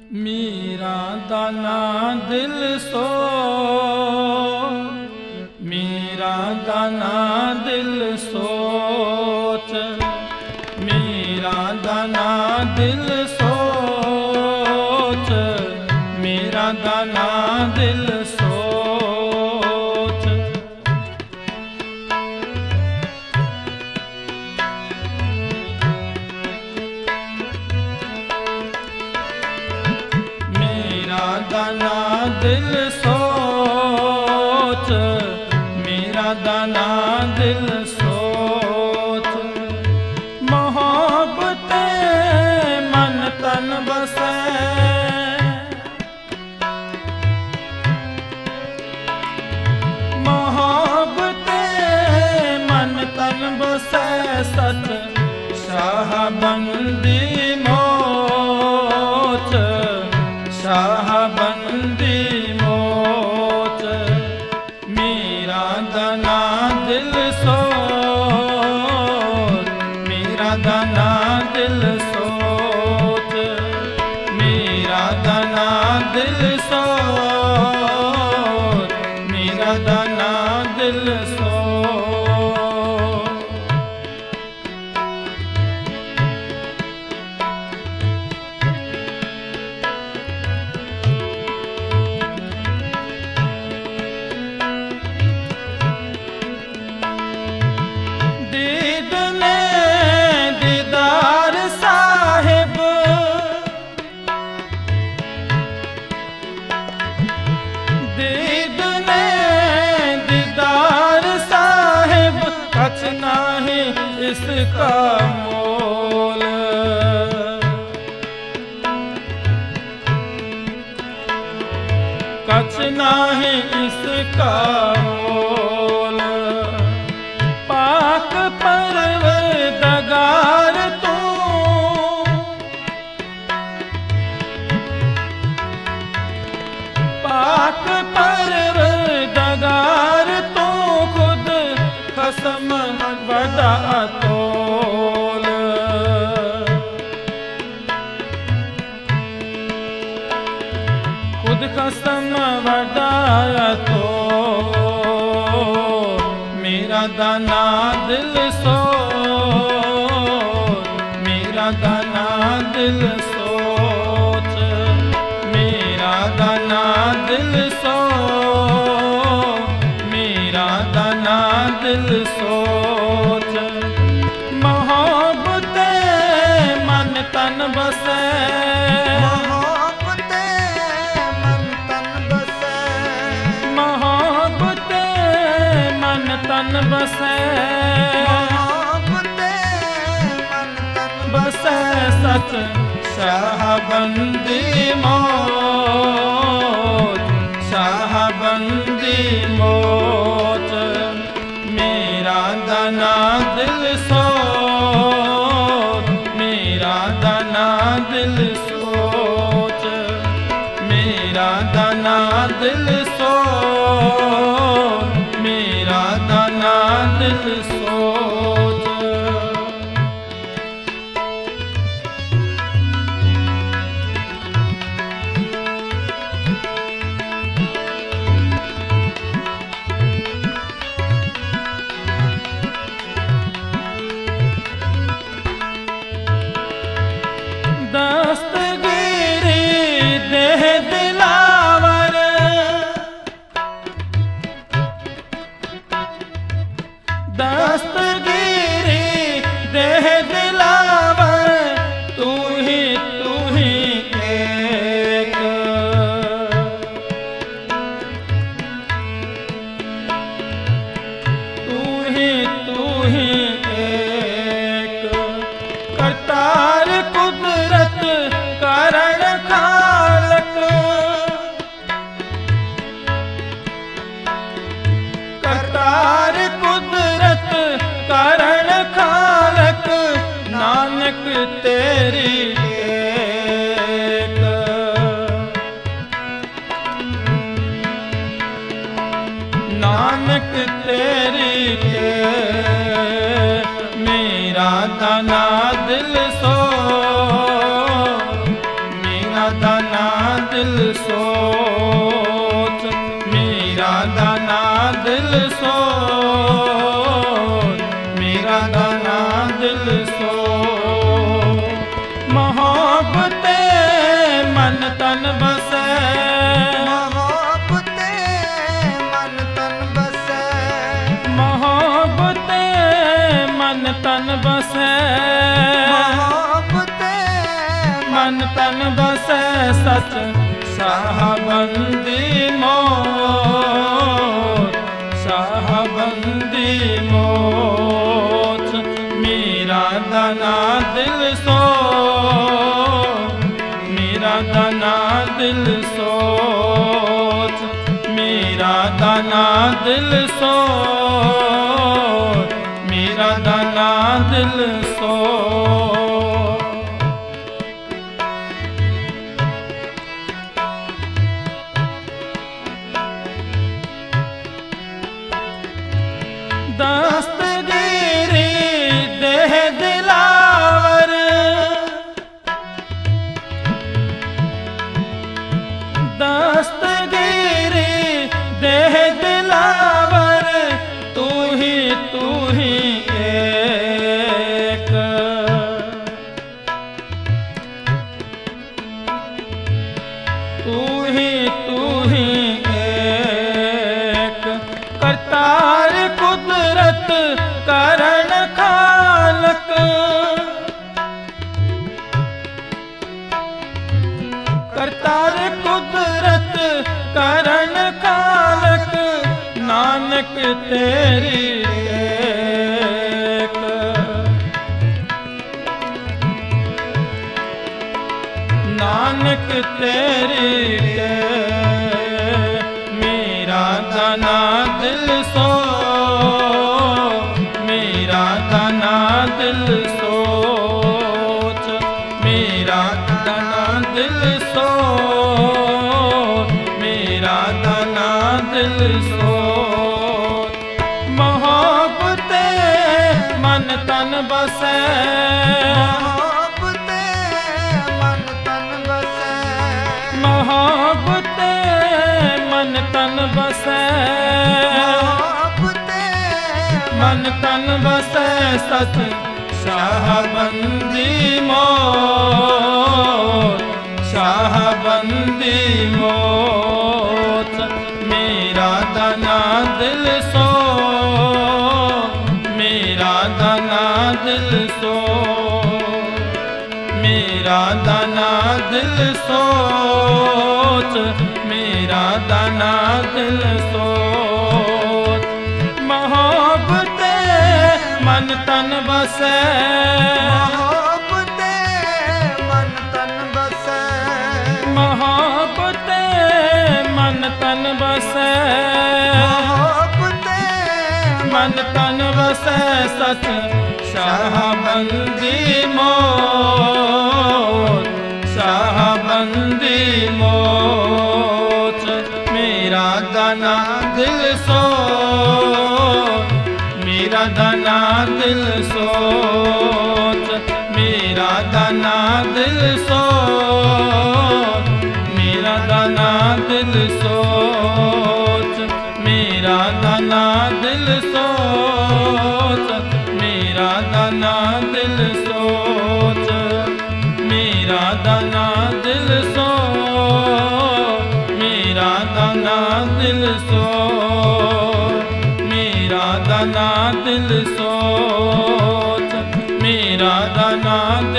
मेरा दाना दिल सो, मेरा दाना दिल सोच, मेरा दाना दिल सोच, मेरा दाना दिल सोच। मेरा दाना दिल सोच, मेरा दाना दिल सोच। मोहब्बत मन तन बसे, मोहब्बत मन तन बसे। सच शाहबंदी मोच, शाहबंदी मोच। मेरा दाना दिल सोच, मेरा दाना दिल सोच, मेरा दाना दिल सोच, मेरा दाना दिल सोच। इसका मोल, कछ नाही इसका मोल। पाक परवरदिगार तू, पाक परवरदिगार तू खुद कसम बड़ा तोल। खुद कसम बड़ा तोल। मेरा दाना दिल सोच, मेरा दाना दिल सोच, मेरा दाना दिल सोच, मेरा दाना दिल सोच। मोहब्बत मन तन बसे, मोहब्बत मन तन बसे, मोहब्बत मन तन बसे, मोहब्बत मन तन बसे। सच शाहबंदी मोच, शाहबंदी मोच। मेरा दाना दिल सोच, मेरा दाना दिल सोच, मेरा दाना दिल सोच, मेरा दाना दिल सोच। दस्तगीरी देह दिलावर, दस्तगीरी दिल सोच, मेरा दाना दिल सोच, मेरा दाना दिल सोच। मोहब्बते मन तन बसे, मोहब्बते मन तन बसे, मोहब्बते मन तन बसे, मोहब्बते मन तन बसे सच शाहबंदी मोच, शाहबंदी मोच। मेरा दाना दिल सोच, मेरा दाना दिल सोच, मेरा दाना दिल सोच, मेरा दाना दिल सोच। दस्तगीरी देह दिलावर, दस्तगीरी देह दिलावर, तू ही एक, तू ही एक। करतार कुदरत करण खालक, करतार कुदरत करण खालक, नानक तेरी एक, नानक तेरी एक। मेरा दाना दिल सोच, मेरा दाना दिल सोच, मेरा दाना दिल सोच, मेरा दाना दिल सोच। मोहब्बते मन तन बसे, मोहब्बते मन तन बसे, मोहब्बते मन तन बसे, मोहब्बते मन तन बसे सच शाहबंदी मोच, शाहबंदी मोच। मेरा दाना दिल सोच, मेरा दाना दिल सोच, मेरा दाना दिल सोच, मेरा दाना दिल सोच। मोहब्बते मन तन बसे, मोहब्बते मन तन बसे, मोहब्बते मन तन बसे, मोहब्बते मन तन बसे सच शाहबंदी मोच, शाहबंदी मोच। मेरा दाना दिल सोच, मेरा दाना दिल सोच, मेरा दाना दिल सोच, मेरा दाना दिल सोच, मेरा दाना दिल सोच, मेरा दाना दिल सोच, मेरा दाना दिल सोच, मेरा दाना दिल सोच, मेरा दाना दिल सोच, मेरा दाना